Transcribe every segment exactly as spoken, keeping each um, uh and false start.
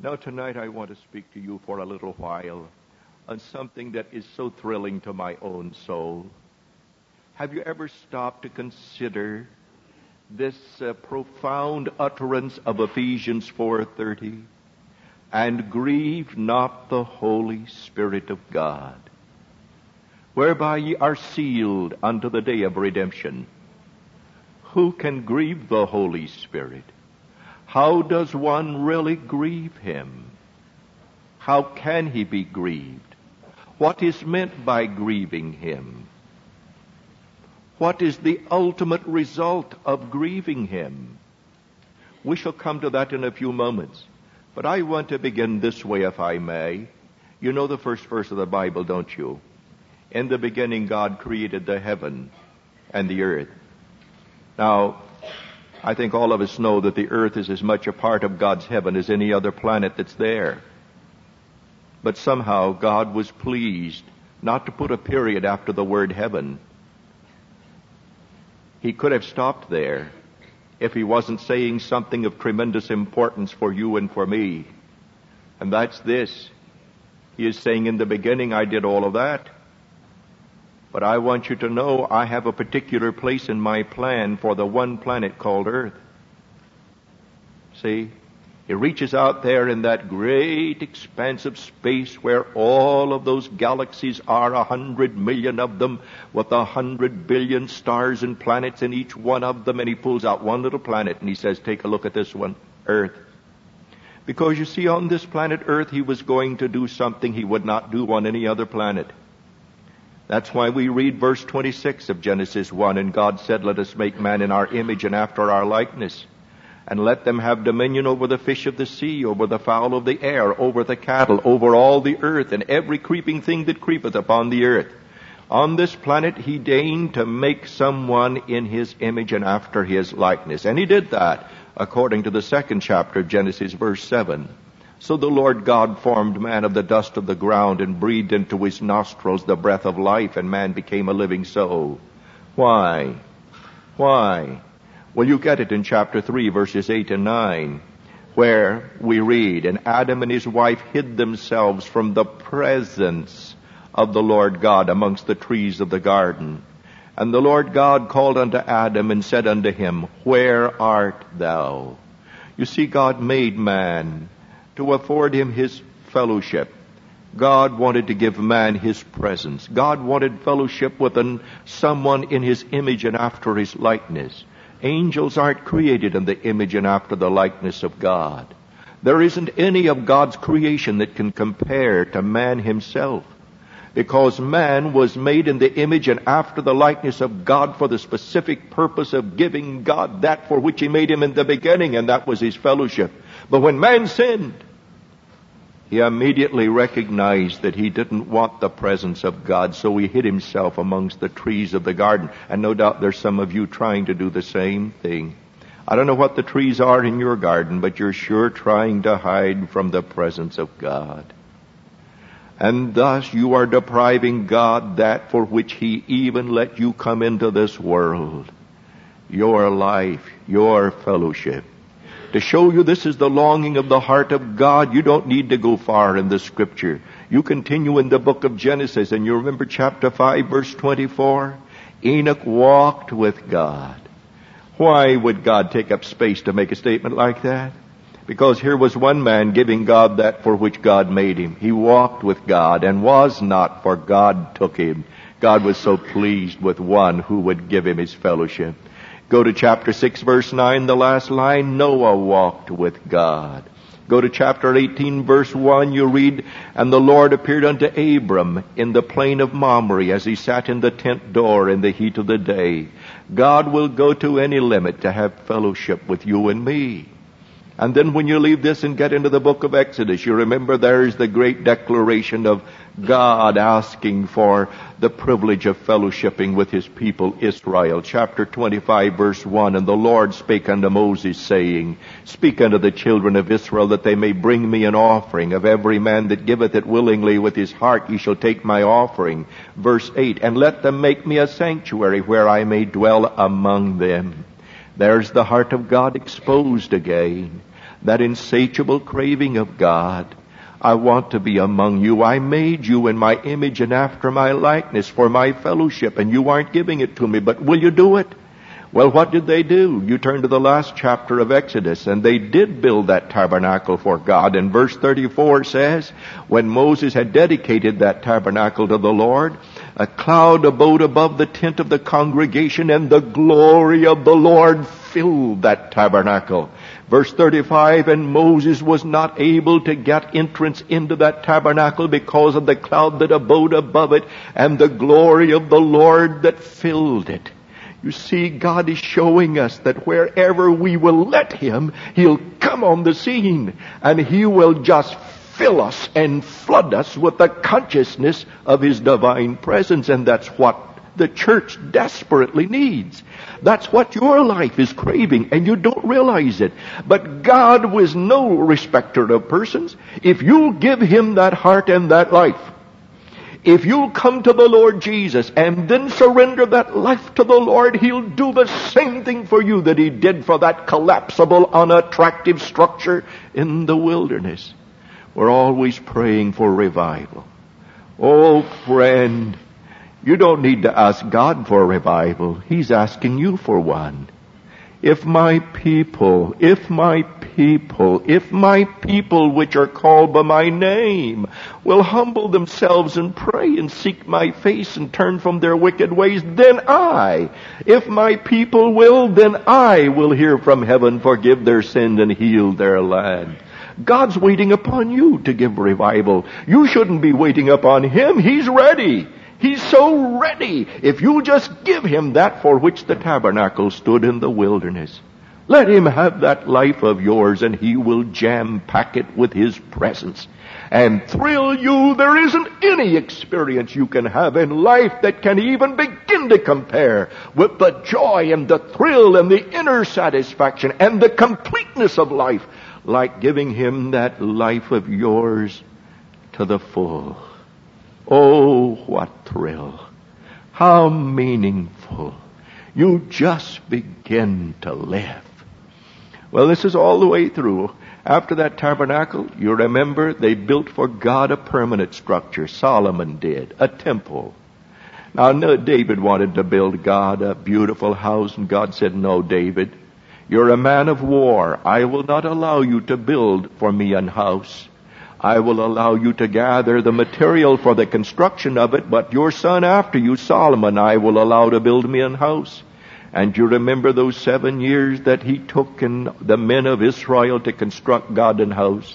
Now tonight I want to speak to you for a little while on something that is so thrilling to my own soul. Have you ever stopped to consider this uh, profound utterance of Ephesians four thirty? And grieve not the Holy Spirit of God, whereby ye are sealed unto the day of redemption. Who can grieve the Holy Spirit? How does one really grieve him? How can he be grieved? What is meant by grieving him? What is the ultimate result of grieving him? We shall come to that in a few moments. But I want to begin this way, if I may. You know the first verse of the Bible, don't you? In the beginning, God created the heaven and the earth. Now, I think all of us know that the earth is as much a part of God's heaven as any other planet that's there. But somehow God was pleased not to put a period after the word heaven. He could have stopped there if he wasn't saying something of tremendous importance for you and for me. And that's this. He is saying, in the beginning I did all of that. But I want you to know I have a particular place in my plan for the one planet called Earth. See? He reaches out there in that great expanse of space where all of those galaxies are, a hundred million of them, with a hundred billion stars and planets in each one of them, and he pulls out one little planet and he says, take a look at this one, Earth. Because you see, on this planet Earth, he was going to do something he would not do on any other planet. That's why we read verse twenty-six of Genesis one, and God said, let us make man in our image and after our likeness, and let them have dominion over the fish of the sea, over the fowl of the air, over the cattle, over all the earth, and every creeping thing that creepeth upon the earth. On this planet he deigned to make someone in his image and after his likeness. And he did that, according to the second chapter of Genesis, verse seven. So the Lord God formed man of the dust of the ground and breathed into his nostrils the breath of life, and man became a living soul. Why? Why? Well, you get it in chapter three, verses eight and nine, where we read, and Adam and his wife hid themselves from the presence of the Lord God amongst the trees of the garden. And the Lord God called unto Adam and said unto him, where art thou? You see, God made man to afford him his fellowship. God wanted to give man his presence. God wanted fellowship with an, someone in his image and after his likeness. Angels aren't created in the image and after the likeness of God. There isn't any of God's creation that can compare to man himself, because man was made in the image and after the likeness of God for the specific purpose of giving God that for which he made him in the beginning, and that was his fellowship. But when man sinned, he immediately recognized that he didn't want the presence of God, so he hid himself amongst the trees of the garden. And no doubt there's some of you trying to do the same thing. I don't know what the trees are in your garden, but you're sure trying to hide from the presence of God. And thus you are depriving God that for which he even let you come into this world. Your life, your fellowship. To show you this is the longing of the heart of God, you don't need to go far in the scripture. You continue in the book of Genesis, and you remember chapter five, verse twenty-four? Enoch walked with God. Why would God take up space to make a statement like that? Because here was one man giving God that for which God made him. He walked with God and was not, for God took him. God was so pleased with one who would give him his fellowship. Go to chapter six, verse nine, the last line, Noah walked with God. Go to chapter eighteen, verse one, you read, and the Lord appeared unto Abram in the plain of Mamre as he sat in the tent door in the heat of the day. God will go to any limit to have fellowship with you and me. And then when you leave this and get into the book of Exodus, you remember there's the great declaration of God asking for the privilege of fellowshipping with his people Israel. Chapter twenty-five, verse one, and the Lord spake unto Moses, saying, speak unto the children of Israel that they may bring me an offering. Of every man that giveth it willingly with his heart, ye shall take my offering. Verse eight, and let them make me a sanctuary where I may dwell among them. There's the heart of God exposed again. that insatiable craving of God. I want to be among you. I made you in my image and after my likeness for my fellowship, and you aren't giving it to me, but will you do it? Well, what did they do? You turn to the last chapter of Exodus, and they did build that tabernacle for God. And verse thirty-four says, when Moses had dedicated that tabernacle to the Lord, a cloud abode above the tent of the congregation, and the glory of the Lord filled that tabernacle. Verse thirty-five, and Moses was not able to get entrance into that tabernacle because of the cloud that abode above it, and the glory of the Lord that filled it. You see, God is showing us that wherever we will let Him, He'll come on the scene, and He will just fill us and flood us with the consciousness of His divine presence. And that's what the church desperately needs. That's what your life is craving, and you don't realize it. But God was no respecter of persons. If you'll give Him that heart and that life, if you'll come to the Lord Jesus and then surrender that life to the Lord, He'll do the same thing for you that He did for that collapsible, unattractive structure in the wilderness. We're always praying for revival. Oh, friend, you don't need to ask God for revival. He's asking you for one. If my people, if my people, if my people which are called by my name will humble themselves and pray and seek my face and turn from their wicked ways, then I, if my people will, then I will hear from heaven, forgive their sins and heal their land. God's waiting upon you to give revival. You shouldn't be waiting upon Him. He's ready. He's so ready. If you just give Him that for which the tabernacle stood in the wilderness. Let Him have that life of yours, and He will jam-pack it with His presence and thrill you. There isn't any experience you can have in life that can even begin to compare with the joy and the thrill and the inner satisfaction and the completeness of life like giving Him that life of yours to the full. Oh, what thrill. How meaningful. You just begin to live. Well, this is all the way through. After that tabernacle, you remember, they built for God a permanent structure. Solomon did. A temple. Now, David wanted to build God a beautiful house, and God said, no, David, you're a man of war. I will not allow you to build for me an house. I will allow you to gather the material for the construction of it, but your son after you, Solomon, I will allow to build me an house. And you remember those seven years that he took and the men of Israel to construct God an house?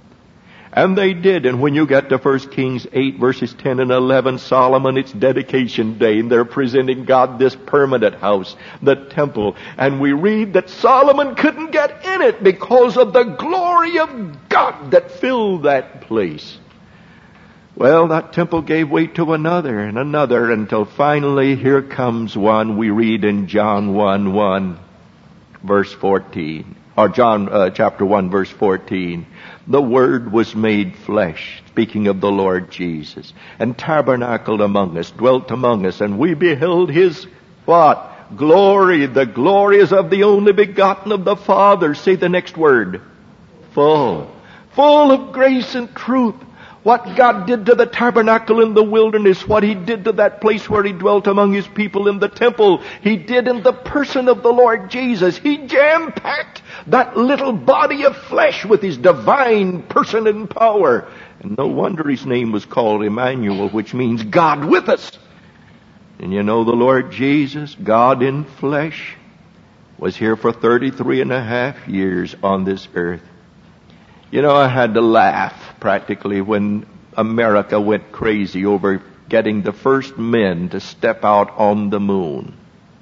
And they did. And when you get to First Kings eight, verses ten and eleven, Solomon, it's dedication day, and they're presenting God this permanent house, the temple. And we read that Solomon couldn't get in it because of the glory of God that filled that place. Well, that temple gave way to another and another until finally here comes one we read in John one one, verse fourteen. Or John uh, chapter one, verse fourteen. The Word was made flesh, speaking of the Lord Jesus, and tabernacled among us, dwelt among us, and we beheld His what? Glory. The glory is of the only begotten of the Father. Say the next word. Full. Full of grace and truth. What God did to the tabernacle in the wilderness, what He did to that place where He dwelt among His people in the temple, He did in the person of the Lord Jesus. He jam-packed that little body of flesh with His divine person and power. And no wonder His name was called Emmanuel, which means God with us. And you know, the Lord Jesus, God in flesh, was here for thirty-three and a half years on this earth. You know, I had to laugh practically when America went crazy over getting the first men to step out on the moon.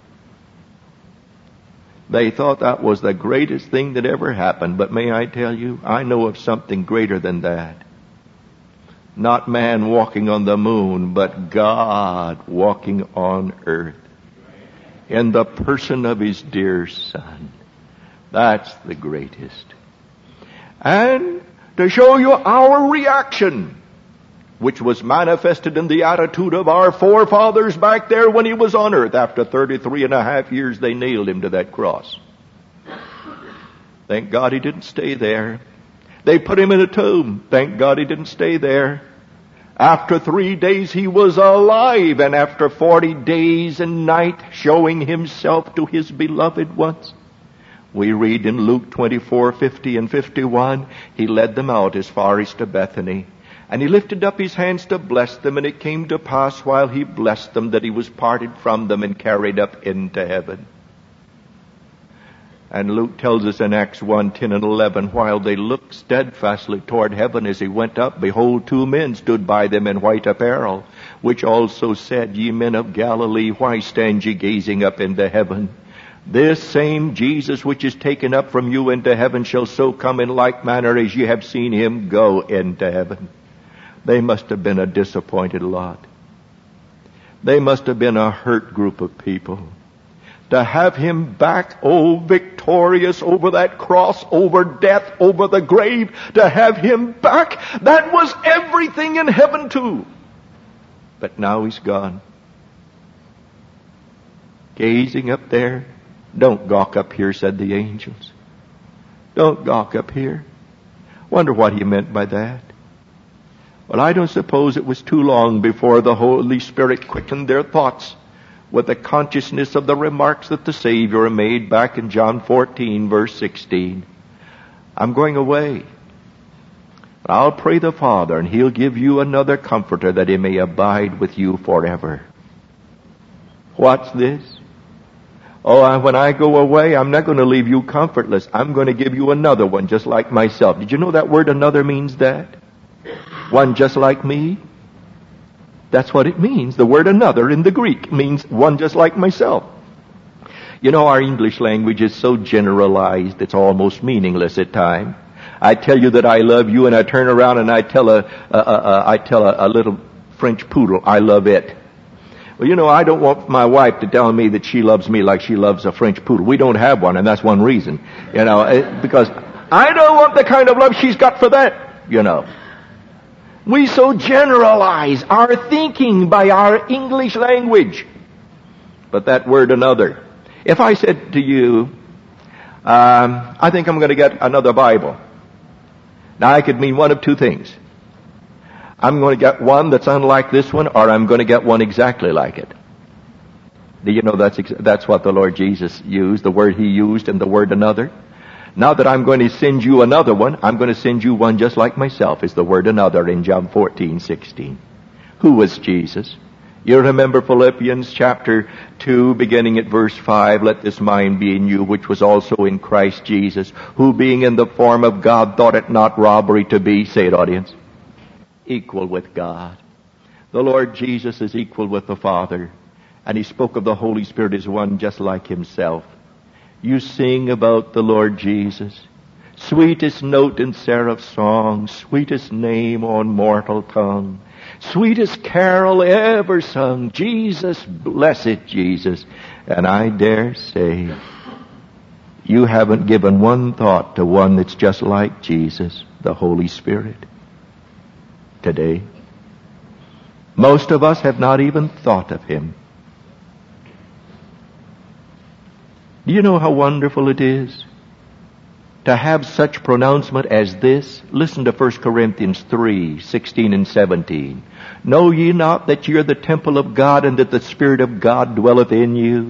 They thought that was the greatest thing that ever happened. But may I tell you, I know of something greater than that. Not man walking on the moon, but God walking on earth in the person of His dear Son. That's the greatest. And to show you our reaction, which was manifested in the attitude of our forefathers back there when He was on earth. After thirty-three and a half years, they nailed Him to that cross. Thank God he didn't stay there. They put him in a tomb. Thank God he didn't stay there. After three days he was alive, and after forty days and night showing himself to his beloved ones. We read in Luke twenty-four, fifty and fifty-one, he led them out as far as to Bethany. And he lifted up his hands to bless them, and it came to pass while he blessed them that he was parted from them and carried up into heaven. And Luke tells us in Acts one, ten and eleven, while they looked steadfastly toward heaven as he went up, behold, two men stood by them in white apparel, which also said, Ye men of Galilee, why stand ye gazing up into heaven? This same Jesus which is taken up from you into heaven shall so come in like manner as ye have seen him go into heaven. They must have been a disappointed lot. They must have been a hurt group of people. To have him back, oh, victorious over that cross, over death, over the grave, to have him back, that was everything in heaven too. But now he's gone. Gazing up there, don't gawk up here, said the angels. Don't gawk up here. Wonder what he meant by that. Well, I don't suppose it was too long before the Holy Spirit quickened their thoughts with the consciousness of the remarks that the Savior made back in John fourteen, verse sixteen. I'm going away. I'll pray the Father, and he'll give you another comforter that he may abide with you forever. What's this? Oh, when I go away, I'm not going to leave you comfortless. I'm going to give you another one just like myself. Did you know that word another means that? One just like me? That's what it means. The word another in the Greek means one just like myself. You know, our English language is so generalized, it's almost meaningless at times. I tell you that I love you, and I turn around and I tell a, a, a, a I tell a, a little French poodle, I love it. Well, you know, I don't want my wife to tell me that she loves me like she loves a French poodle. We don't have one, and that's one reason. You know, because I don't want the kind of love she's got for that, you know. We so generalize our thinking by our English language. But that word another. If I said to you, um, I think I'm going to get another Bible. Now I could mean one of two things. I'm going to get one that's unlike this one, or I'm going to get one exactly like it. Do you know that's, ex- that's what the Lord Jesus used, the word he used and the word another? Now that I'm going to send you another one, I'm going to send you one just like myself, is the word another in John fourteen, sixteen. Who was Jesus? You remember Philippians chapter two, beginning at verse five, let this mind be in you, which was also in Christ Jesus, who being in the form of God, thought it not robbery to be, say it audience, equal with God. The Lord Jesus is equal with the Father, and he spoke of the Holy Spirit as one just like himself. You sing about the Lord Jesus. Sweetest note in seraph song, sweetest name on mortal tongue, sweetest carol ever sung, Jesus, blessed Jesus. And I dare say, you haven't given one thought to one that's just like Jesus, the Holy Spirit, today. Most of us have not even thought of him. Do you know how wonderful it is to have such pronouncement as this? Listen to First Corinthians three, sixteen and seventeen. Know ye not that ye are the temple of God, and that the Spirit of God dwelleth in you?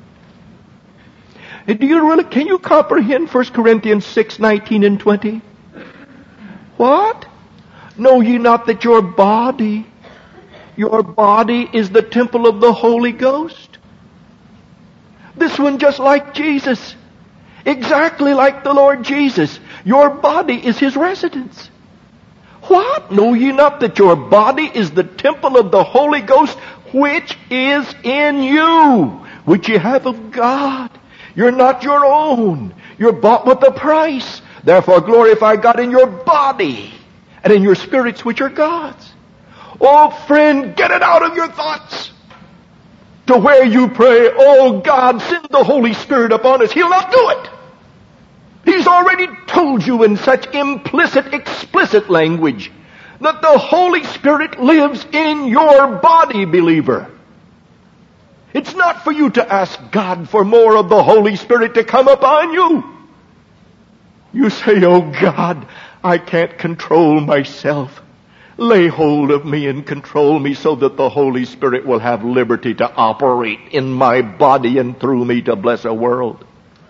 Do you really, can you comprehend First Corinthians six, nineteen and twenty? What? Know ye not that your body, your body is the temple of the Holy Ghost? This one just like Jesus. Exactly like the Lord Jesus. Your body is his residence. What? Know ye not that your body is the temple of the Holy Ghost, which is in you, which ye have of God? You're not your own. You're bought with a price. Therefore glorify God in your body and in your spirits, which are God's. Oh, friend, get it out of your thoughts. To where you pray, oh God, send the Holy Spirit upon us. He'll not do it. He's already told you in such implicit, explicit language that the Holy Spirit lives in your body, believer. It's not for you to ask God for more of the Holy Spirit to come upon you. You say, oh God, I can't control myself. Lay hold of me and control me so that the Holy Spirit will have liberty to operate in my body and through me to bless a world.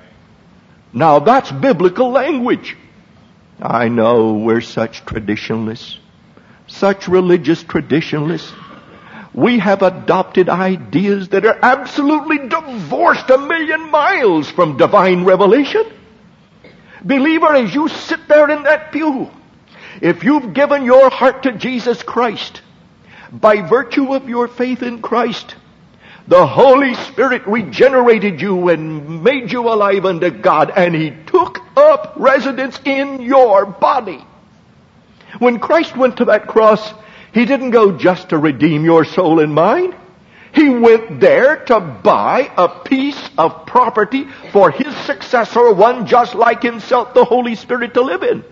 Now that's biblical language. I know we're such traditionalists, such religious traditionalists. We have adopted ideas that are absolutely divorced a million miles from divine revelation. Believer, as you sit there in that pew, if you've given your heart to Jesus Christ, by virtue of your faith in Christ, the Holy Spirit regenerated you and made you alive unto God, and He took up residence in your body. When Christ went to that cross, He didn't go just to redeem your soul and mind. He went there to buy a piece of property for His successor, one just like Himself, the Holy Spirit, to live in.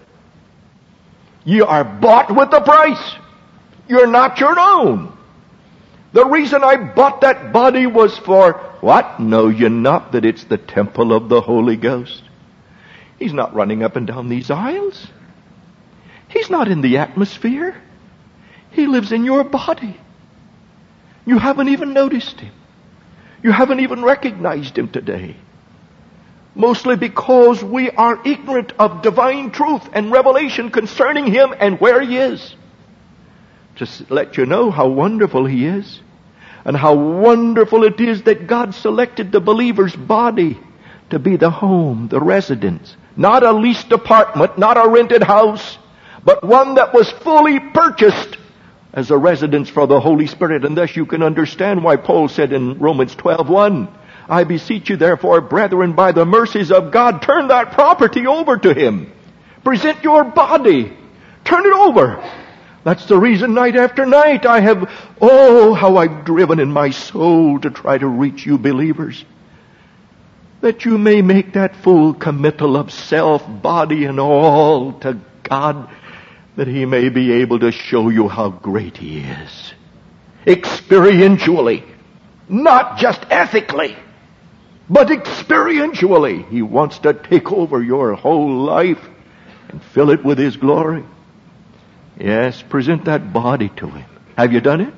You are bought with a price. You're not your own. The reason I bought that body was for what? Know you not that it's the temple of the Holy Ghost? He's not running up and down these aisles. He's not in the atmosphere. He lives in your body. You haven't even noticed Him. You haven't even recognized Him today. Mostly because we are ignorant of divine truth and revelation concerning Him and where He is. Just let you know how wonderful He is. And how wonderful it is that God selected the believer's body to be the home, the residence. Not a leased apartment, not a rented house, but one that was fully purchased as a residence for the Holy Spirit. And thus you can understand why Paul said in Romans twelve one, I beseech you therefore, brethren, by the mercies of God, turn that property over to Him. Present your body. Turn it over. That's the reason night after night I have, oh, how I've driven in my soul to try to reach you believers. That you may make that full committal of self, body, and all to God, that He may be able to show you how great He is. Experientially. Not just ethically, but experientially. He wants to take over your whole life and fill it with His glory. Yes, present that body to Him. Have you done it?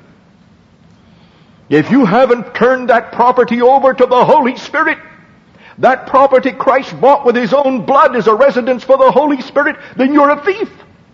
If you haven't turned that property over to the Holy Spirit, that property Christ bought with His own blood as a residence for the Holy Spirit, then you're a thief.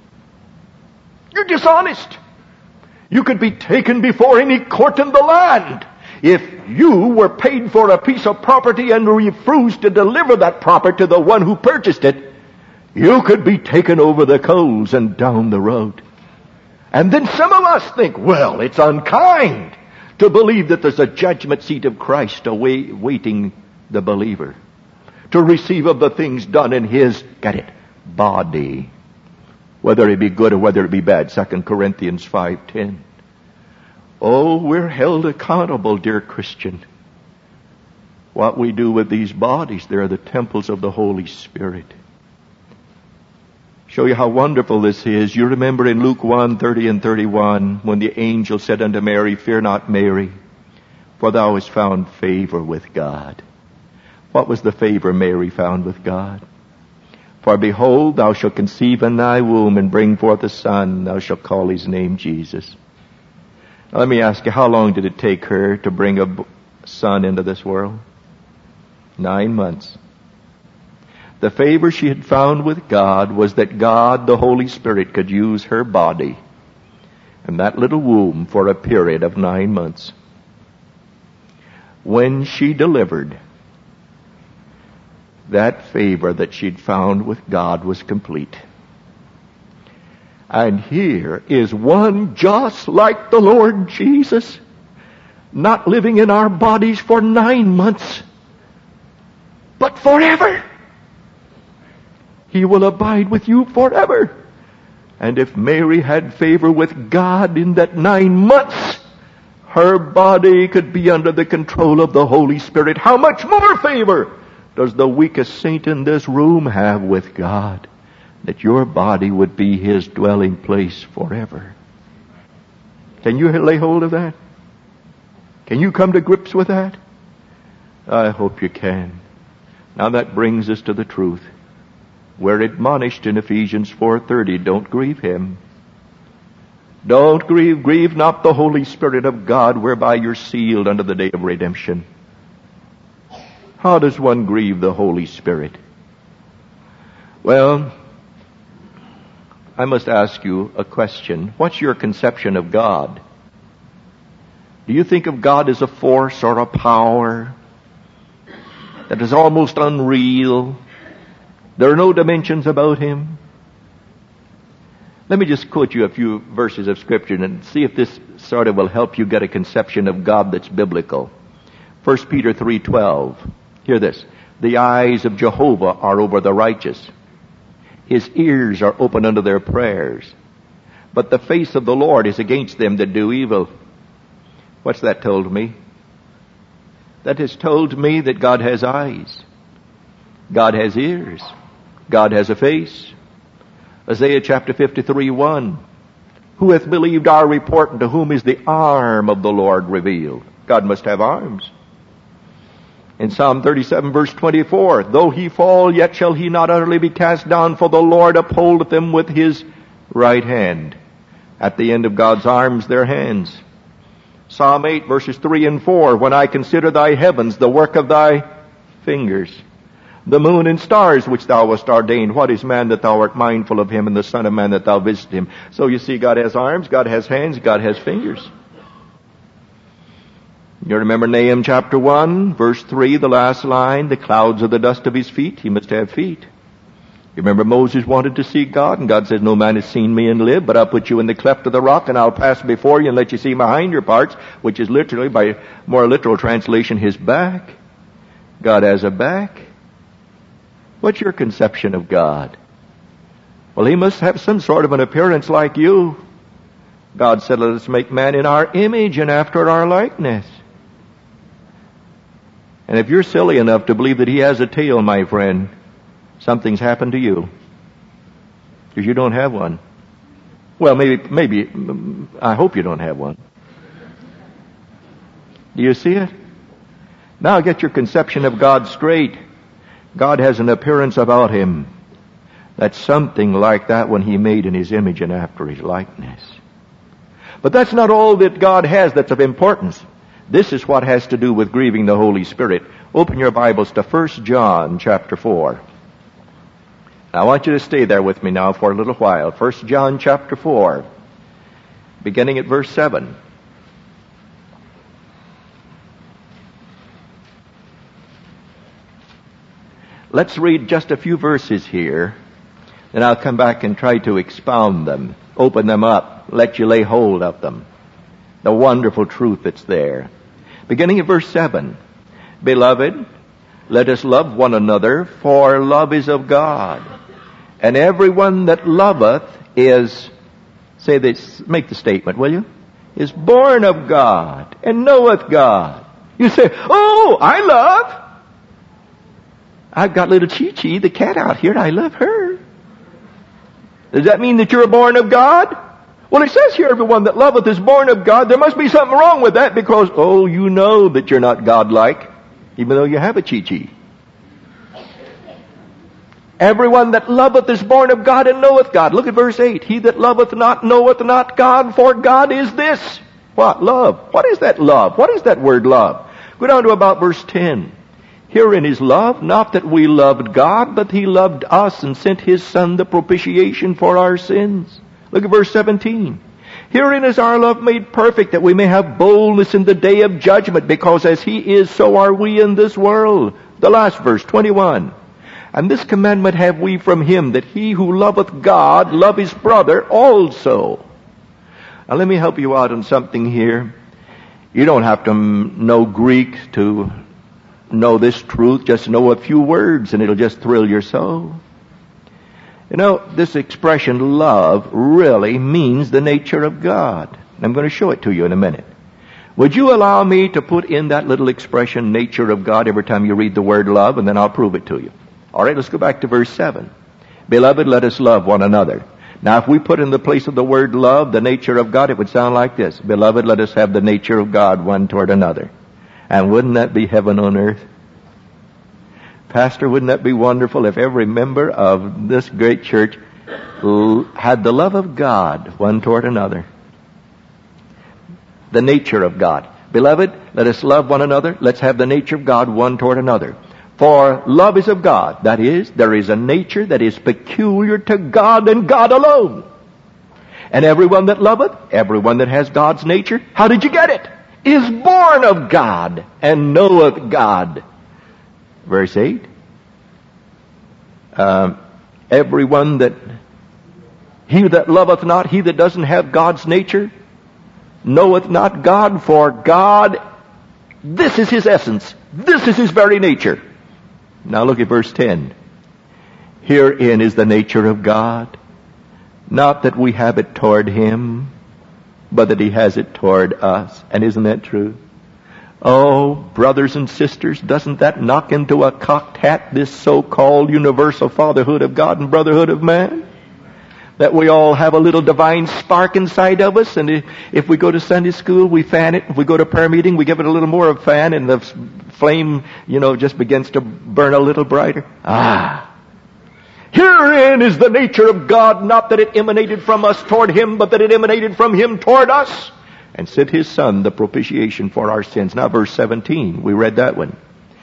You're dishonest. You could be taken before any court in the land. If you were paid for a piece of property and refused to deliver that property to the one who purchased it, you could be taken over the coals and down the road. And then some of us think, well, it's unkind to believe that there's a judgment seat of Christ awaiting the believer to receive of the things done in His, get it, body. Whether it be good or whether it be bad. Second Corinthians five ten. Oh, we're held accountable, dear Christian. What we do with these bodies, they're the temples of the Holy Spirit. Show you how wonderful this is. You remember in Luke one thirty and thirty-one, when the angel said unto Mary, Fear not, Mary, for thou hast found favor with God. What was the favor Mary found with God? For behold, thou shalt conceive in thy womb and bring forth a son. Thou shalt call his name Jesus. Now let me ask you, how long did it take her to bring a son into this world? Nine months. The favor she had found with God was that God, the Holy Spirit, could use her body and that little womb for a period of nine months. When she delivered, that favor that she'd found with God was complete. And here is one just like the Lord Jesus, not living in our bodies for nine months, but forever. He will abide with you forever. And if Mary had favor with God in that nine months, her body could be under the control of the Holy Spirit. How much more favor does the weakest saint in this room have with God, that your body would be His dwelling place forever? Can you lay hold of that? Can you come to grips with that? I hope you can. Now that brings us to the truth. We're admonished in Ephesians four thirty, don't grieve him. Don't grieve, grieve not the Holy Spirit of God, whereby you're sealed unto the day of redemption. How does one grieve the Holy Spirit? Well, I must ask you a question. What's your conception of God? Do you think of God as a force or a power that is almost unreal? There are no dimensions about him. Let me just quote you a few verses of Scripture and see if this sort of will help you get a conception of God that's biblical. First Peter three twelve. Hear this. The eyes of Jehovah are over the righteous. His ears are open unto their prayers. But the face of the Lord is against them that do evil. What's that told me? That has told me that God has eyes. God has ears. God has a face. Isaiah chapter fifty-three one. Who hath believed our report, and to whom is the arm of the Lord revealed? God must have arms. In Psalm thirty-seven verse twenty-four, though he fall, yet shall he not utterly be cast down, for the Lord upholdeth him with his right hand. At the end of God's arms, their hands. Psalm eight verses three and four, when I consider thy heavens, the work of thy fingers, the moon and stars which thou hast ordained, what is man that thou art mindful of him, and the son of man that thou visit him? So you see, God has arms, God has hands, God has fingers. You remember Nahum chapter one, verse three, the last line, the clouds are the dust of his feet. He must have feet. You remember Moses wanted to see God, and God says, no man has seen me and lived, but I'll put you in the cleft of the rock, and I'll pass before you and let you see my hinder parts, which is literally, by more literal translation, his back. God has a back. What's your conception of God? Well, he must have some sort of an appearance like you. God said, let us make man in our image and after our likeness. And if you're silly enough to believe that he has a tail, my friend, something's happened to you. Because you don't have one. Well, maybe, maybe, I hope you don't have one. Do you see it? Now get your conception of God straight. God has an appearance about him that's something like that when he made in his image and after his likeness. But that's not all that God has that's of importance. This is what has to do with grieving the Holy Spirit. Open your Bibles to First John chapter four. Now, I want you to stay there with me now for a little while. First John chapter four, beginning at verse seven. Let's read just a few verses here, then I'll come back and try to expound them, open them up, let you lay hold of them. The wonderful truth that's there. Beginning at verse seven. Beloved, let us love one another, for love is of God. And everyone that loveth is, say this, make the statement, will you? Is born of God and knoweth God. You say, oh, I love. I've got little Chi-Chi, the cat out here, and I love her. Does that mean that you're born of God? Well, it says here, everyone that loveth is born of God. There must be something wrong with that because, oh, you know that you're not God-like, even though you have a Chi-Chi. Everyone that loveth is born of God and knoweth God. Look at verse eight. He that loveth not knoweth not God, for God is this. What? Love. What is that love? What is that word love? Go down to about verse ten. Herein is love, not that we loved God, but he loved us and sent his Son the propitiation for our sins. Look at verse seventeen. Herein is our love made perfect, that we may have boldness in the day of judgment, because as he is, so are we in this world. The last verse, twenty-one. And this commandment have we from him, that he who loveth God love his brother also. Now let me help you out on something here. You don't have to know Greek to know this truth. Just know a few words and it'll just thrill your soul. You know, this expression love really means the nature of God. I'm going to show it to you in a minute. Would you allow me to put in that little expression, nature of God, every time you read the word love, and then I'll prove it to you. All right, let's go back to verse seven. Beloved, let us love one another. Now, if we put in the place of the word love the nature of God, it would sound like this. Beloved, let us have the nature of God one toward another. And wouldn't that be heaven on earth? Pastor, wouldn't that be wonderful if every member of this great church had the love of God one toward another? The nature of God. Beloved, let us love one another. Let's have the nature of God one toward another. For love is of God. That is, there is a nature that is peculiar to God and God alone. And everyone that loveth, everyone that has God's nature, how did you get it? Is born of God and knoweth God. Verse eight. Uh, everyone that, he that loveth not, he that doesn't have God's nature, knoweth not God, for God, this is his essence. This is his very nature. Now look at verse ten. Herein is the nature of God, not that we have it toward him, but that he has it toward us. And isn't that true? Oh, brothers and sisters, doesn't that knock into a cocked hat this so-called universal fatherhood of God and brotherhood of man? That we all have a little divine spark inside of us, and if we go to Sunday school, we fan it. If we go to prayer meeting, we give it a little more of fan, and the flame, you know, just begins to burn a little brighter. Ah! Herein is the nature of God, not that it emanated from us toward him, but that it emanated from him toward us, and sent his Son, the propitiation for our sins. Now verse seventeen, we read that one.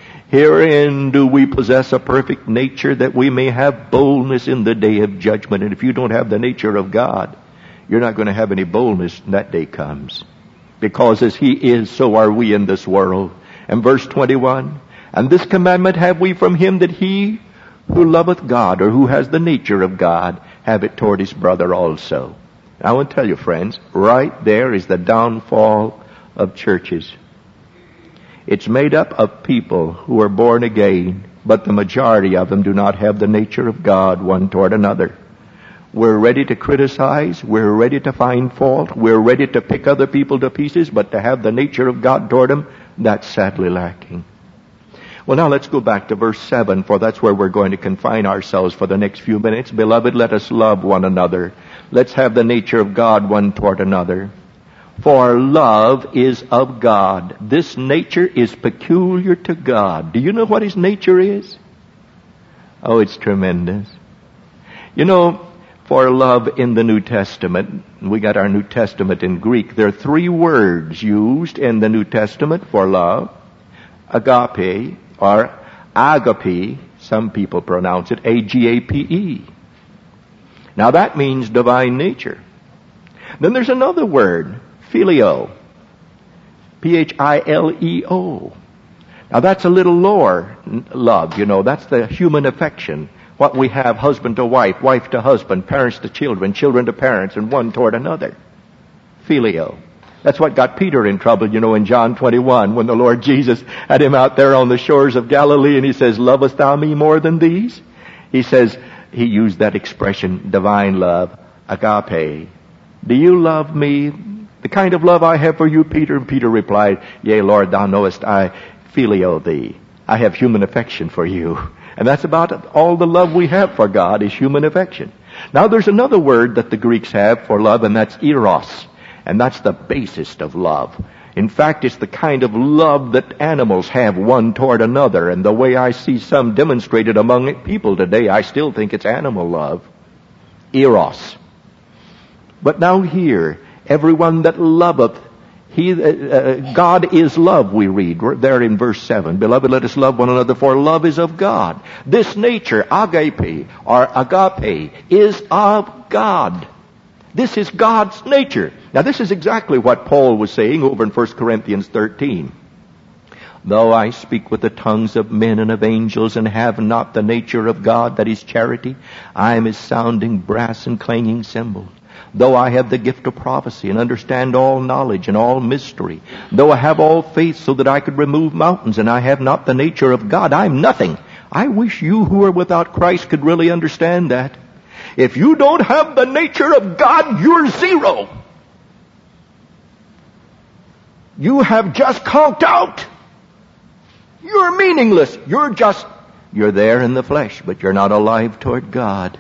Herein do we possess a perfect nature, that we may have boldness in the day of judgment. And if you don't have the nature of God, you're not going to have any boldness when that day comes. Because as he is, so are we in this world. And verse twenty-one, and this commandment have we from him, that he who loveth God, or who has the nature of God, have it toward his brother also. I want to tell you, friends, right there is the downfall of churches. It's made up of people who are born again, but the majority of them do not have the nature of God one toward another. We're ready to criticize, we're ready to find fault, we're ready to pick other people to pieces, but to have the nature of God toward them, that's sadly lacking. Well, now let's go back to verse seven, for that's where we're going to confine ourselves for the next few minutes. Beloved, let us love one another. Let's have the nature of God one toward another. For love is of God. This nature is peculiar to God. Do you know what his nature is? Oh, it's tremendous. You know, for love in the New Testament, we got our New Testament in Greek. There are three words used in the New Testament for love. Agape, or agape, some people pronounce it A G A P E. Now that means divine nature. Then there's another word, Phileo. P H I L E O. Now that's a little lower love, you know. That's the human affection. What we have, husband to wife, wife to husband, parents to children, children to parents, and one toward another. Phileo. That's what got Peter in trouble, you know, in John twenty-one, when the Lord Jesus had him out there on the shores of Galilee, and he says, lovest thou me more than these? He says, he used that expression, divine love, agape. Do you love me? The kind of love I have for you, Peter? And Peter replied, yea, Lord, thou knowest I phileo thee. I have human affection for you. And that's about all the love we have for God is human affection. Now there's another word that the Greeks have for love, and that's eros. And that's the basis of love. In fact, it's the kind of love that animals have one toward another. And the way I see some demonstrated among people today, I still think it's animal love. Eros. But now here, everyone that loveth, he, uh, God is love, we read there in verse seven. Beloved, let us love one another, for love is of God. This nature, agape, or agape, is of God. This is God's nature. Now this is exactly what Paul was saying over in First Corinthians thirteen. Though I speak with the tongues of men and of angels, and have not the nature of God, that is charity, I am as sounding brass and clanging cymbals. Though I have the gift of prophecy, and understand all knowledge and all mystery, though I have all faith so that I could remove mountains, and I have not the nature of God, I am nothing. I wish you who are without Christ could really understand that. If you don't have the nature of God, you're zero. You have just conked out. You're meaningless. You're just, you're there in the flesh, but you're not alive toward God.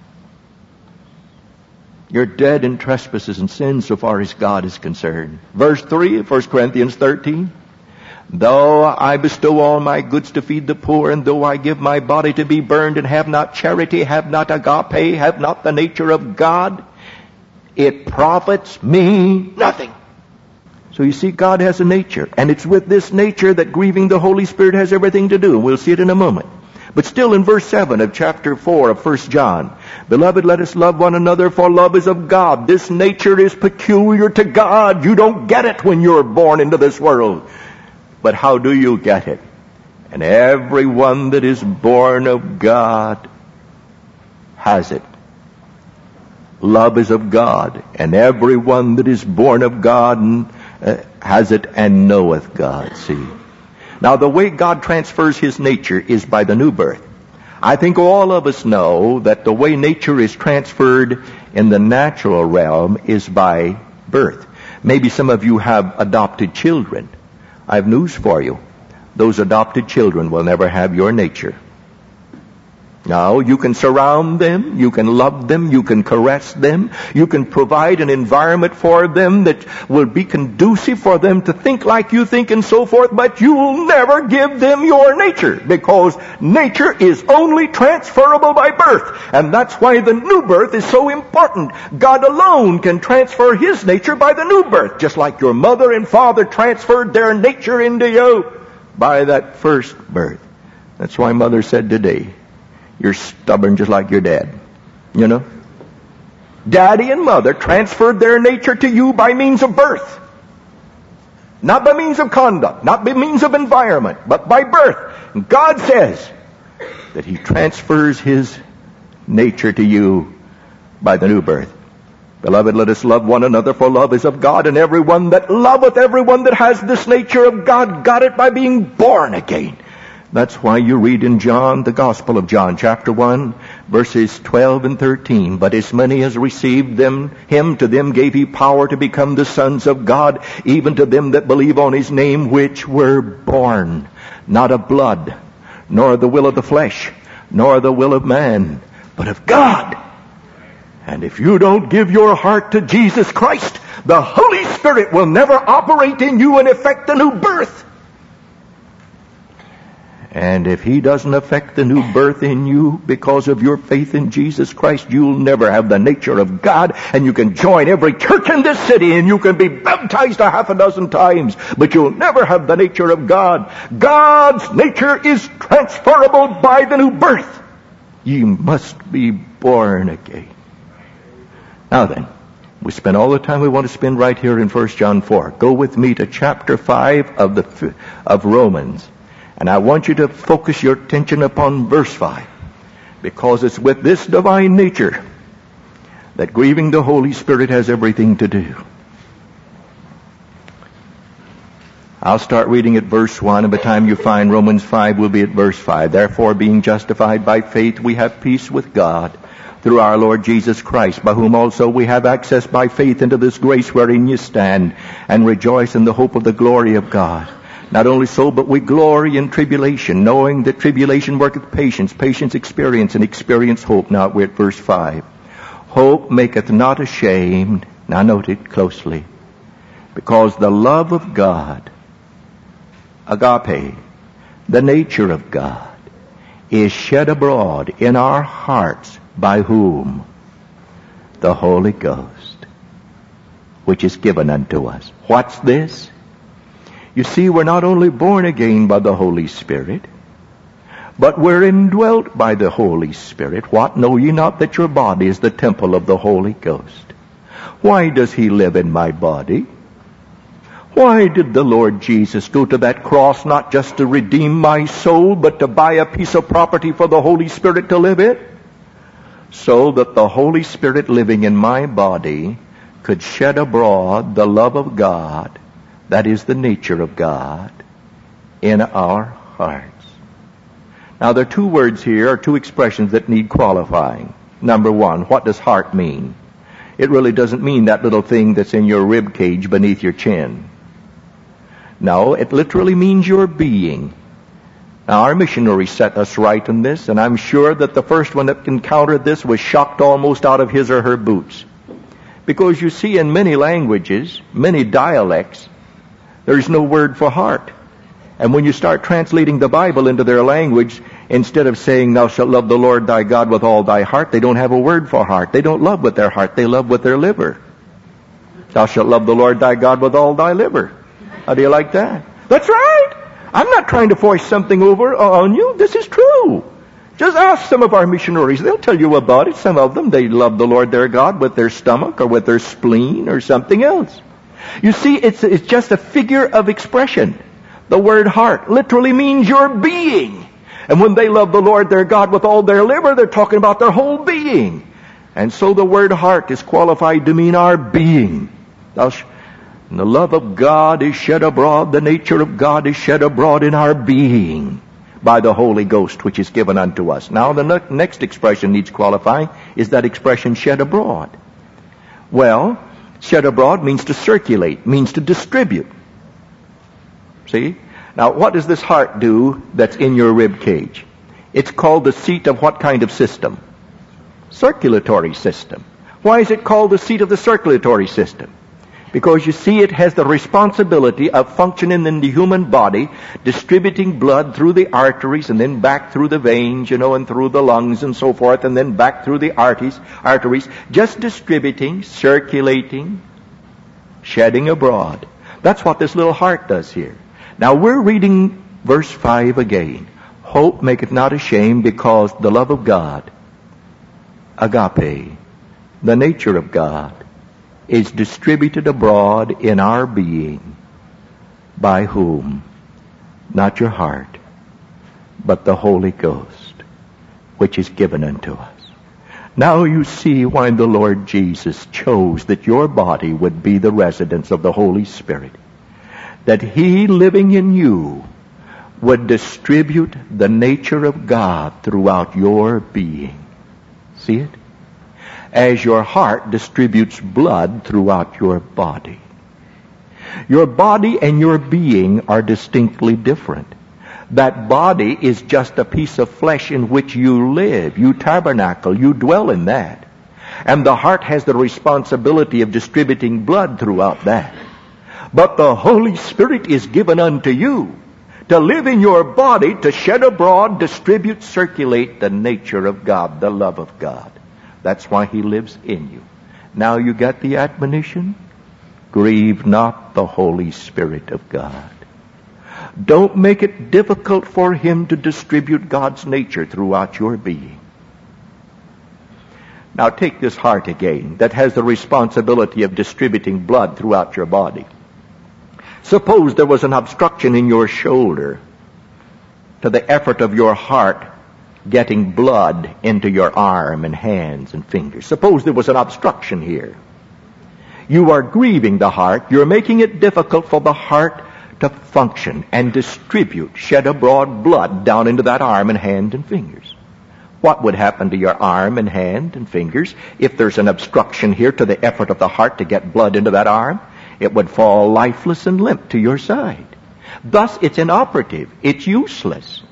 You're dead in trespasses and sins so far as God is concerned. Verse three of First Corinthians thirteen. Though I bestow all my goods to feed the poor, and though I give my body to be burned, and have not charity, have not agape, have not the nature of God, it profits me nothing. So you see, God has a nature, and it's with this nature that grieving the Holy Spirit has everything to do. We'll see it in a moment. But still in verse seven of chapter four of First John, beloved, let us love one another, for love is of God. This nature is peculiar to God. You don't get it when you're born into this world. But how do you get it? And everyone that is born of God has it. Love is of God, and everyone that is born of God uh, has it and knoweth God. See? Now, the way God transfers His nature is by the new birth. I think all of us know that the way nature is transferred in the natural realm is by birth. Maybe some of you have adopted children. I have news for you. Those adopted children will never have your nature. Now, you can surround them, you can love them, you can caress them, you can provide an environment for them that will be conducive for them to think like you think and so forth, but you'll never give them your nature, because nature is only transferable by birth. And that's why the new birth is so important. God alone can transfer His nature by the new birth, just like your mother and father transferred their nature into you by that first birth. That's why Mother said today, you're stubborn just like your dad. You know? Daddy and Mother transferred their nature to you by means of birth. Not by means of conduct, not by means of environment, but by birth. And God says that He transfers His nature to you by the new birth. Beloved, let us love one another, for love is of God, and everyone that loveth, everyone that has this nature of God, got it by being born again. That's why you read in John, the Gospel of John, chapter one, verses twelve and thirteen. But as many as received them, him, to them gave He power to become the sons of God, even to them that believe on His name, which were born, not of blood, nor of the will of the flesh, nor the will of man, but of God. And if you don't give your heart to Jesus Christ, the Holy Spirit will never operate in you and effect a new birth. And if He doesn't affect the new birth in you because of your faith in Jesus Christ, you'll never have the nature of God. And you can join every church in this city and you can be baptized a half a dozen times, but you'll never have the nature of God. God's nature is transferable by the new birth. Ye must be born again. Now then, we spend all the time we want to spend right here in First John four. Go with me to chapter five of the of Romans. And I want you to focus your attention upon verse five, because it's with this divine nature that grieving the Holy Spirit has everything to do. I'll start reading at verse one, and by the time you find Romans five, we'll be at verse five. Therefore, being justified by faith, we have peace with God through our Lord Jesus Christ, by whom also we have access by faith into this grace wherein you stand, and rejoice in the hope of the glory of God. Not only so, but we glory in tribulation, knowing that tribulation worketh patience, patience experience, and experience hope. Now we're at verse five. Hope maketh not ashamed. Now note it closely. Because the love of God, agape, the nature of God, is shed abroad in our hearts by whom? The Holy Ghost, which is given unto us. What's this? You see, we're not only born again by the Holy Spirit, but we're indwelt by the Holy Spirit. What? Know ye not that your body is the temple of the Holy Ghost? Why does He live in my body? Why did the Lord Jesus go to that cross, not just to redeem my soul, but to buy a piece of property for the Holy Spirit to live in? So that the Holy Spirit living in my body could shed abroad the love of God, that is the nature of God, in our hearts. Now there are two words here, or two expressions that need qualifying. Number one, what does heart mean? It really doesn't mean that little thing that's in your rib cage beneath your chin. No, it literally means your being. Now our missionary set us right in this, and I'm sure that the first one that encountered this was shocked almost out of his or her boots. Because you see, in many languages, many dialects, there's no word for heart. And when you start translating the Bible into their language, instead of saying, thou shalt love the Lord thy God with all thy heart, they don't have a word for heart. They don't love with their heart. They love with their liver. Thou shalt love the Lord thy God with all thy liver. How do you like that? That's right. I'm not trying to force something over on you. This is true. Just ask some of our missionaries. They'll tell you about it. Some of them, they love the Lord their God with their stomach or with their spleen or something else. You see, it's, it's just a figure of expression. The word heart literally means your being. And when they love the Lord their God with all their liver, they're talking about their whole being. And so the word heart is qualified to mean our being. Thou sh- and the love of God is shed abroad, the nature of God is shed abroad in our being by the Holy Ghost, which is given unto us. Now the ne- next expression needs qualifying is that expression shed abroad. Well, shed abroad means to circulate, means to distribute. See? Now what does this heart do that's in your rib cage? It's called the seat of what kind of system? Circulatory system. Why is it called the seat of the circulatory system? Because you see, it has the responsibility of functioning in the human body, distributing blood through the arteries and then back through the veins, you know, and through the lungs and so forth, and then back through the arteries, arteries, just distributing, circulating, shedding abroad. That's what this little heart does here. Now we're reading verse five again. Hope maketh not ashamed, because the love of God, agape, the nature of God, is distributed abroad in our being. By whom? Not your heart, but the Holy Ghost, which is given unto us. Now you see why the Lord Jesus chose that your body would be the residence of the Holy Spirit. That He, living in you, would distribute the nature of God throughout your being. See it? As your heart distributes blood throughout your body. Your body and your being are distinctly different. That body is just a piece of flesh in which you live. You tabernacle. You dwell in that. And the heart has the responsibility of distributing blood throughout that. But the Holy Spirit is given unto you to live in your body, to shed abroad, distribute, circulate the nature of God, the love of God. That's why He lives in you. Now you got the admonition? Grieve not the Holy Spirit of God. Don't make it difficult for Him to distribute God's nature throughout your being. Now take this heart again that has the responsibility of distributing blood throughout your body. Suppose there was an obstruction in your shoulder to the effort of your heart getting blood into your arm and hands and fingers. Suppose there was an obstruction here. You are grieving the heart. You're making it difficult for the heart to function and distribute, shed abroad blood down into that arm and hand and fingers. What would happen to your arm and hand and fingers if there's an obstruction here to the effort of the heart to get blood into that arm? It would fall lifeless and limp to your side. Thus, it's inoperative. It's useless.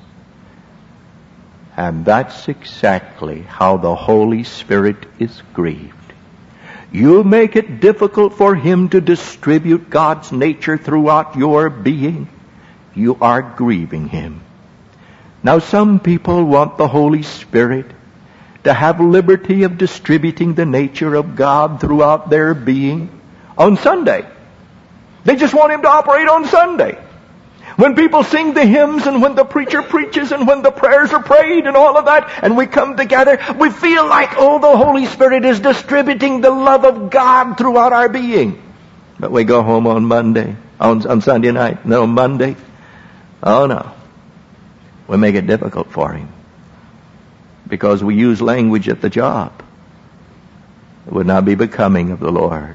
And that's exactly how the Holy Spirit is grieved. You make it difficult for Him to distribute God's nature throughout your being. You are grieving Him. Now some people want the Holy Spirit to have liberty of distributing the nature of God throughout their being on Sunday. They just want Him to operate on Sunday. When people sing the hymns and when the preacher preaches and when the prayers are prayed and all of that, and we come together, we feel like, oh, the Holy Spirit is distributing the love of God throughout our being. But we go home on Monday, on, on Sunday night, no, Monday. Oh, no. We make it difficult for Him because we use language at the job. It would not be becoming of the Lord.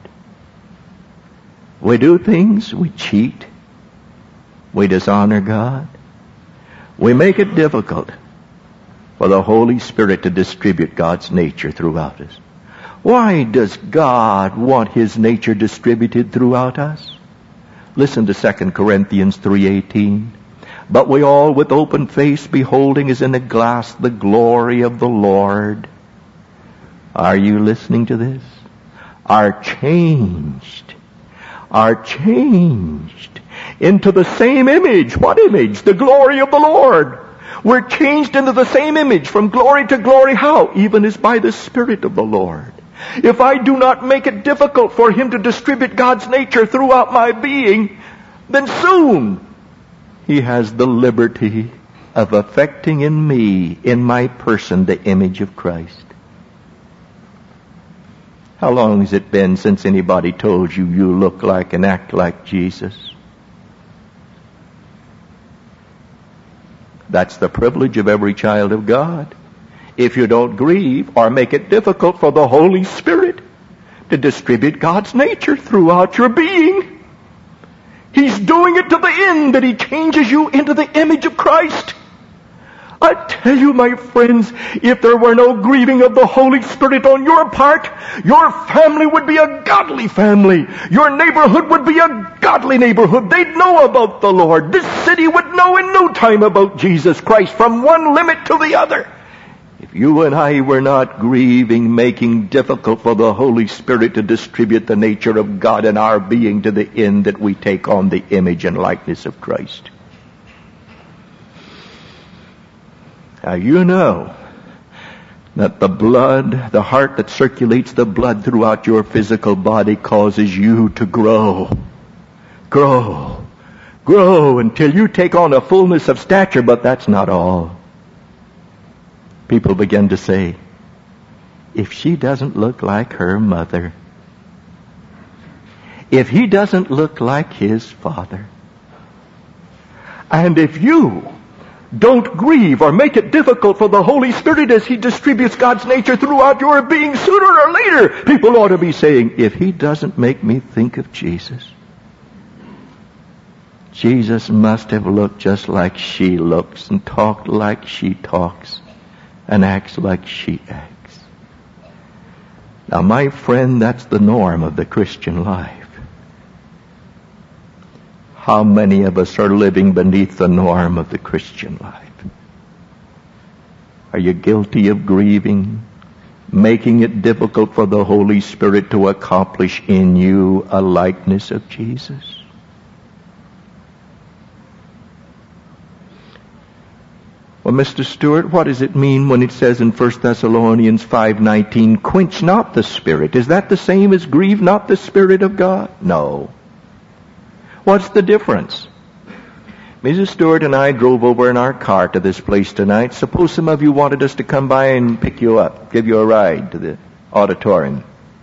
We do things, we cheat. We dishonor God. We make it difficult for the Holy Spirit to distribute God's nature throughout us. Why does God want His nature distributed throughout us? Listen to Second Corinthians three eighteen. But we all with open face beholding as in a glass the glory of the Lord. Are you listening to this? Are changed. Are changed into the same image. What image? The glory of the Lord. We're changed into the same image from glory to glory. How? Even as by the Spirit of the Lord. If I do not make it difficult for Him to distribute God's nature throughout my being, then soon He has the liberty of affecting in me, in my person, the image of Christ. How long has it been since anybody told you you look like and act like Jesus? That's the privilege of every child of God. If you don't grieve or make it difficult for the Holy Spirit to distribute God's nature throughout your being, He's doing it to the end that He changes you into the image of Christ. I tell you, my friends, if there were no grieving of the Holy Spirit on your part, your family would be a godly family. Your neighborhood would be a godly neighborhood. They'd know about the Lord. This city would know in no time about Jesus Christ from one limit to the other. If you and I were not grieving, making difficult for the Holy Spirit to distribute the nature of God in our being to the end that we take on the image and likeness of Christ. Now you know that the blood, the heart that circulates the blood throughout your physical body causes you to grow. Grow. Grow until you take on a fullness of stature, but that's not all. People begin to say, if she doesn't look like her mother, if he doesn't look like his father, and if you don't grieve or make it difficult for the Holy Spirit as He distributes God's nature throughout your being, sooner or later, people ought to be saying, if He doesn't make me think of Jesus, Jesus must have looked just like she looks and talked like she talks and acts like she acts. Now, my friend, that's the norm of the Christian life. How many of us are living beneath the norm of the Christian life? Are you guilty of grieving, making it difficult for the Holy Spirit to accomplish in you a likeness of Jesus? Well, Mister Stewart, what does it mean when it says in First Thessalonians five nineteen, quench not the Spirit? Is that the same as grieve not the Spirit of God? No. What's the difference? Missus Stewart and I drove over in our car to this place tonight. Suppose some of you wanted us to come by and pick you up, give you a ride to the auditorium.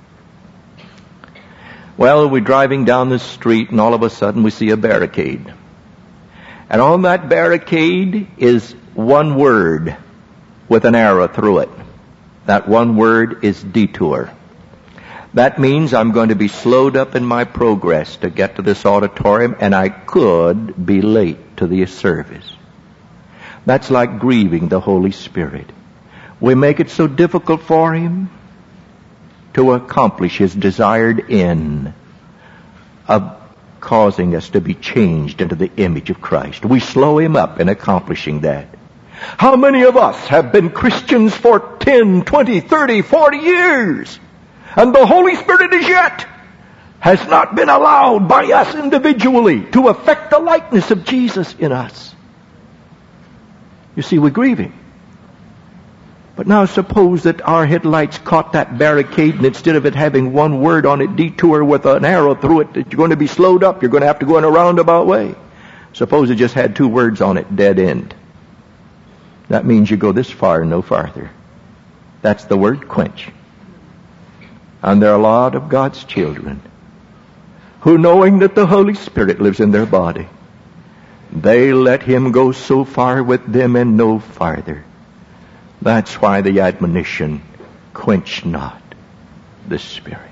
Well, we're driving down the street and all of a sudden we see a barricade. And on that barricade is one word with an arrow through it. That one word is detour. That means I'm going to be slowed up in my progress to get to this auditorium, and I could be late to the service. That's like grieving the Holy Spirit. We make it so difficult for Him to accomplish His desired end of causing us to be changed into the image of Christ. We slow Him up in accomplishing that. How many of us have been Christians for ten, twenty, thirty, forty years? And the Holy Spirit as yet has not been allowed by us individually to affect the likeness of Jesus in us. You see, we're grieving. But now suppose that our headlights caught that barricade, and instead of it having one word on it, detour with an arrow through it, that you're going to be slowed up, you're going to have to go in a roundabout way. Suppose it just had two words on it, dead end. That means you go this far and no farther. That's the word quench. And there are a lot of God's children who, knowing that the Holy Spirit lives in their body, they let Him go so far with them and no farther. That's why the admonition, quench not the Spirit.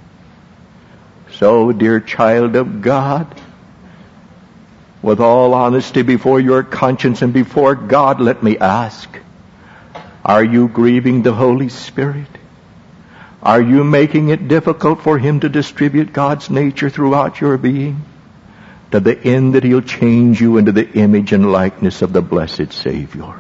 So, dear child of God, with all honesty before your conscience and before God, let me ask, are you grieving the Holy Spirit? Are you making it difficult for Him to distribute God's nature throughout your being, to the end that He'll change you into the image and likeness of the blessed Savior?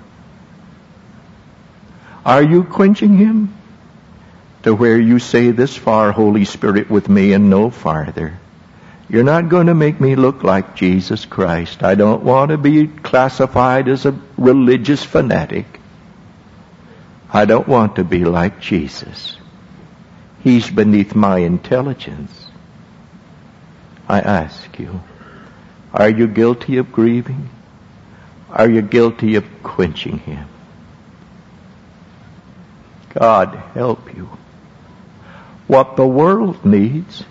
Are you quenching Him to where you say, this far, Holy Spirit, with me and no farther? You're not going to make me look like Jesus Christ. I don't want to be classified as a religious fanatic. I don't want to be like Jesus. He's beneath my intelligence. I ask you, are you guilty of grieving? Are you guilty of quenching him? God help you. What the world needs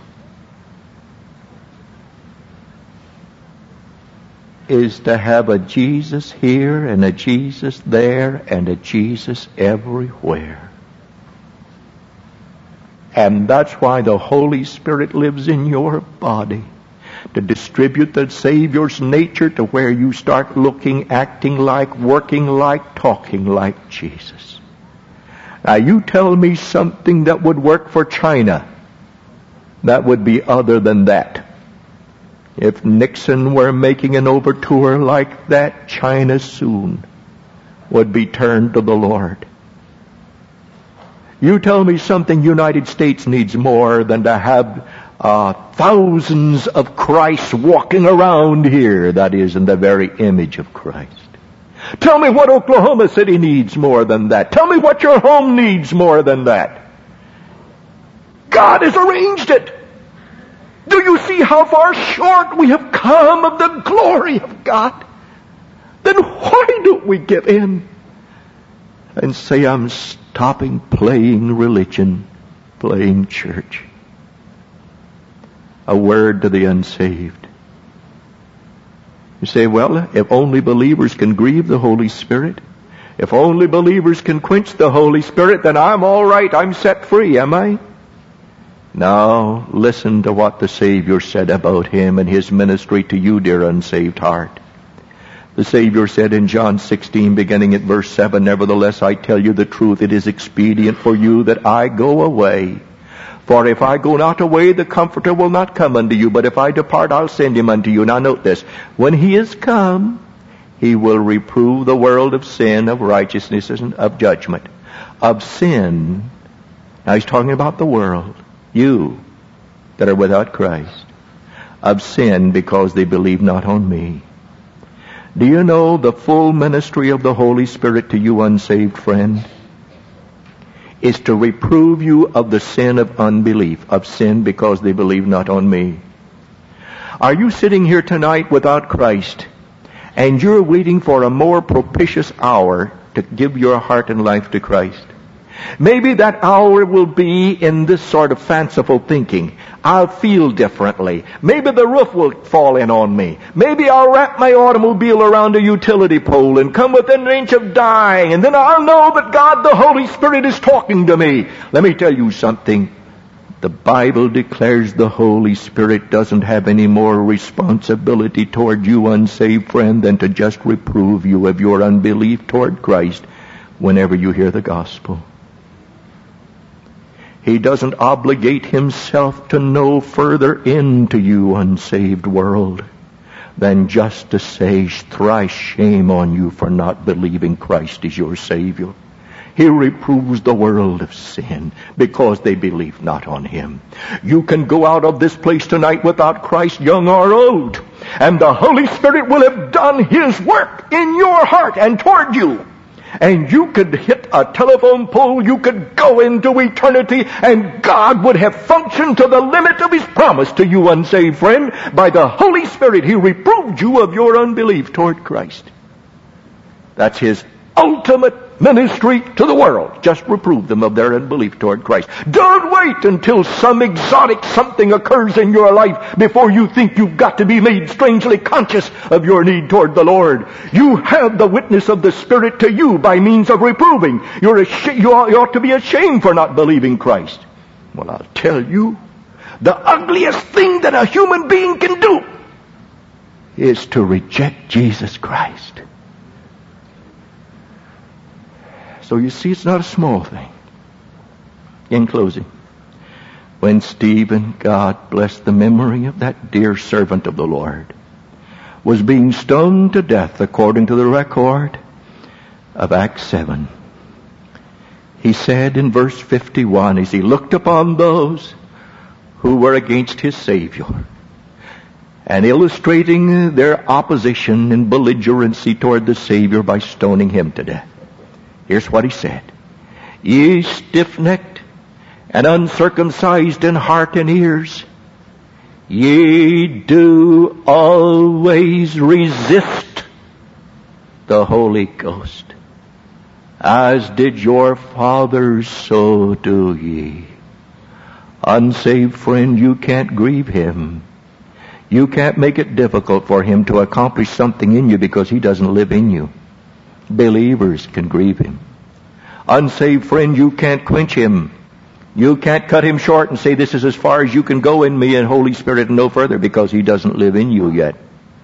is to have a Jesus here and a Jesus there and a Jesus everywhere. And that's why the Holy Spirit lives in your body, to distribute the Savior's nature to where you start looking, acting like, working like, talking like Jesus. Now you tell me something that would work for China that would be other than that. If Nixon were making an overture like that, China soon would be turned to the Lord. You tell me something United States needs more than to have uh, thousands of Christ walking around here, that is, in the very image of Christ. Tell me what Oklahoma City needs more than that. Tell me what your home needs more than that. God has arranged it. Do you see how far short we have come of the glory of God? Then why don't we give in and say, I'm stopping playing religion, playing church? A word to the unsaved. You say, well, if only believers can grieve the Holy Spirit, if only believers can quench the Holy Spirit, then I'm all right, I'm set free, am I? Now, listen to what the Savior said about him and his ministry to you, dear unsaved heart. The Savior said in John sixteen, beginning at verse seven, nevertheless, I tell you the truth, it is expedient for you that I go away. For if I go not away, the Comforter will not come unto you, but if I depart, I'll send him unto you. Now note this, when he is come, he will reprove the world of sin, of righteousness, and of judgment. Of sin, now he's talking about the world. You that are without Christ, of sin because they believe not on me. Do you know the full ministry of the Holy Spirit to you, unsaved friend, is to reprove you of the sin of unbelief, of sin because they believe not on me. Are you sitting here tonight without Christ, and you're waiting for a more propitious hour to give your heart and life to Christ? Maybe that hour will be in this sort of fanciful thinking. I'll feel differently. Maybe the roof will fall in on me. Maybe I'll wrap my automobile around a utility pole and come within an inch of dying, and then I'll know that God the Holy Spirit is talking to me. Let me tell you something. The Bible declares the Holy Spirit doesn't have any more responsibility toward you, unsaved friend, than to just reprove you of your unbelief toward Christ whenever you hear the gospel. He doesn't obligate himself to no further into you, unsaved world, than just to say, thrice shame on you for not believing Christ is your Savior. He reproves the world of sin because they believe not on him. You can go out of this place tonight without Christ, young or old, and the Holy Spirit will have done his work in your heart and toward you. And you could hit a telephone pole, you could go into eternity, and God would have functioned to the limit of his promise to you, unsaved friend. By the Holy Spirit, he reproved you of your unbelief toward Christ. That's his ultimate ministry to the world. Just reprove them of their unbelief toward Christ. Don't wait until some exotic something occurs in your life before you think you've got to be made strangely conscious of your need toward the Lord. You have the witness of the Spirit to you by means of reproving. You're ashamed, you ought to be ashamed for not believing Christ. Well, I'll tell you, the ugliest thing that a human being can do is to reject Jesus Christ. So you see, it's not a small thing. In closing, when Stephen, God bless the memory of that dear servant of the Lord, was being stoned to death according to the record of Acts seven, he said in verse fifty-one, as he looked upon those who were against his Savior, and illustrating their opposition and belligerency toward the Savior by stoning him to death. Here's what he said. Ye stiff-necked and uncircumcised in heart and ears, ye do always resist the Holy Ghost. As did your fathers, so do ye. Unsaved friend, you can't grieve him. You can't make it difficult for him to accomplish something in you because he doesn't live in you. Believers can grieve him. Unsaved friend, you can't quench him. You can't cut him short and say, this is as far as you can go in me and Holy Spirit and no further, because he doesn't live in you yet.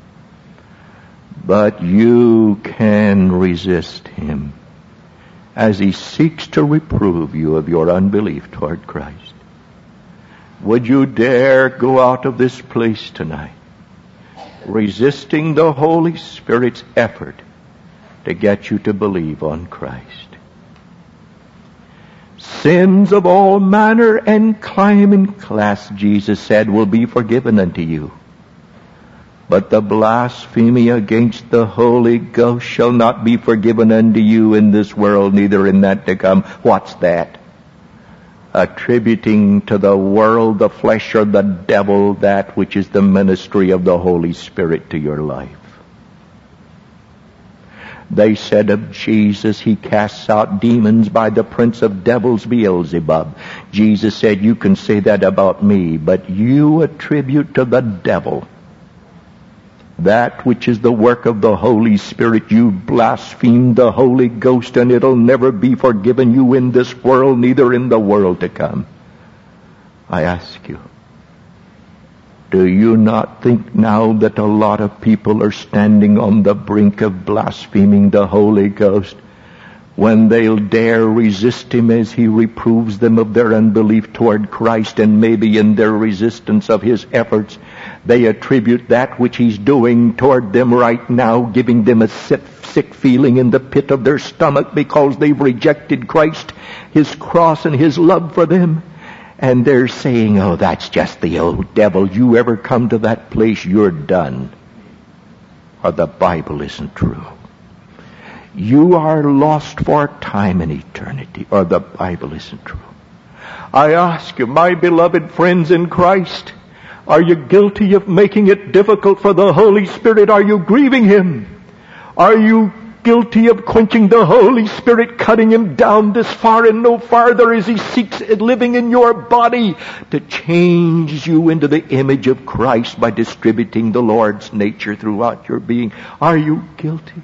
But you can resist him as he seeks to reprove you of your unbelief toward Christ. Would you dare go out of this place tonight resisting the Holy Spirit's effort to get you to believe on Christ? Sins of all manner and clime and class, Jesus said, will be forgiven unto you. But the blasphemy against the Holy Ghost shall not be forgiven unto you in this world, neither in that to come. What's that? Attributing to the world, the flesh, or the devil that which is the ministry of the Holy Spirit to your life. They said of Jesus, he casts out demons by the prince of devils, Beelzebub. Jesus said, you can say that about me, but you attribute to the devil that which is the work of the Holy Spirit. You blaspheme the Holy Ghost, and it'll never be forgiven you in this world, neither in the world to come. I ask you, do you not think now that a lot of people are standing on the brink of blaspheming the Holy Ghost when they'll dare resist him as he reproves them of their unbelief toward Christ, and maybe in their resistance of his efforts they attribute that which he's doing toward them right now, giving them a sick, sick feeling in the pit of their stomach because they've rejected Christ, his cross, and his love for them. And they're saying, oh, that's just the old devil. You ever come to that place, you're done. Or the Bible isn't true. You are lost for time and eternity, or the Bible isn't true. I ask you, my beloved friends in Christ, are you guilty of making it difficult for the Holy Spirit? Are you grieving him? Are you guilty of quenching the Holy Spirit, cutting him down this far and no farther as he seeks living in your body to change you into the image of Christ by distributing the Lord's nature throughout your being? Are you guilty?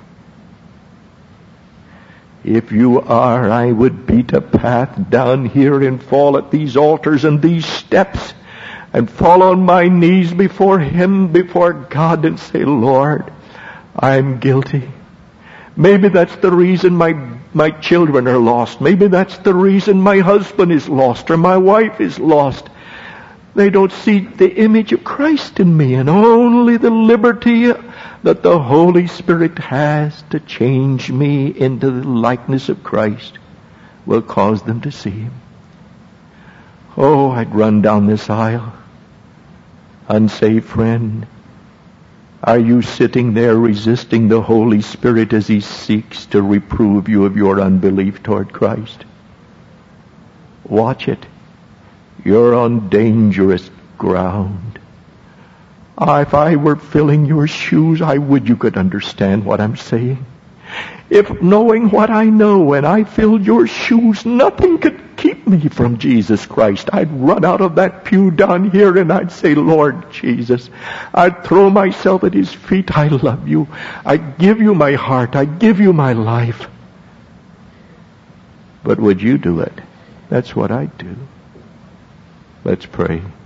If you are, I would beat a path down here and fall at these altars and these steps and fall on my knees before him, before God, and say, Lord, I'm guilty. Maybe that's the reason my my children are lost. Maybe that's the reason my husband is lost or my wife is lost. They don't see the image of Christ in me, and only the liberty that the Holy Spirit has to change me into the likeness of Christ will cause them to see him. Oh, I'd run down this aisle. Unsaved friend, are you sitting there resisting the Holy Spirit as he seeks to reprove you of your unbelief toward Christ? Watch it. You're on dangerous ground. Ah, if I were filling your shoes, I would you could understand what I'm saying. If knowing what I know and I filled your shoes, nothing could keep me from Jesus Christ, I'd run out of that pew down here and I'd say, Lord Jesus, I'd throw myself at his feet. I love you. I give you my heart. I give you my life. But would you do it? That's what I'd do. Let's pray.